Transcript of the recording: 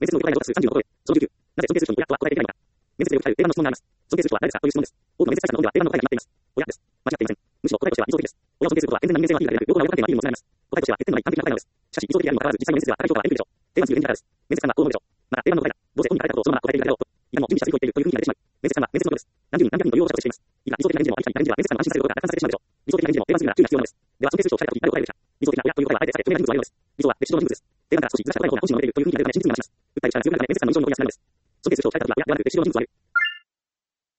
面接の了解の数30のことで、その19、なぜ尊敬する人に親とは答えていけないのか。面接で答える定番の質問があります。尊敬する人は誰ですかという質問です。多くの面接対策の論では定番の答えが決まっています。親です。間違っていません。むしろ答えとしては理想的です。親を尊敬することは健全な人間性は P が出なく、両方が良好な点は P にもつながります。答えとしては欠点のない完璧な答えなのです。しかし、理想的であるにもかかわらず、実際の面接では高い評価が得られるでしょう。定番すぎる演技からです。面接官はこう思うでしょう。また、定番の答えだ。どうせ本人が書いたことをそのまま答えているだけだろうと。いかにも準備したセリフを言っているという雰囲気が出てしまう。面接官は面接のようです。何十人何百人という応募者としています。いくら理想的な人事もありきたりな人事は面接官の安心させることが奪還されてしまうでしょう。理想的な人事も定番すぎるが注意が必要なのです。では、尊敬する人を聞かれたとき誰を答えるべきか。理想的な親という答えはあえて避け、著名な人物を挙げるのです。理想は歴史上の人物です。定番から少しずらした答えの方が本心を述べているという雰囲気が出るため真実味が増します。訴える力強くなるため面接官の印象に残りやすくなるのです。尊敬する人を聞かれたときは親ではなく歴史上の人物を挙げる。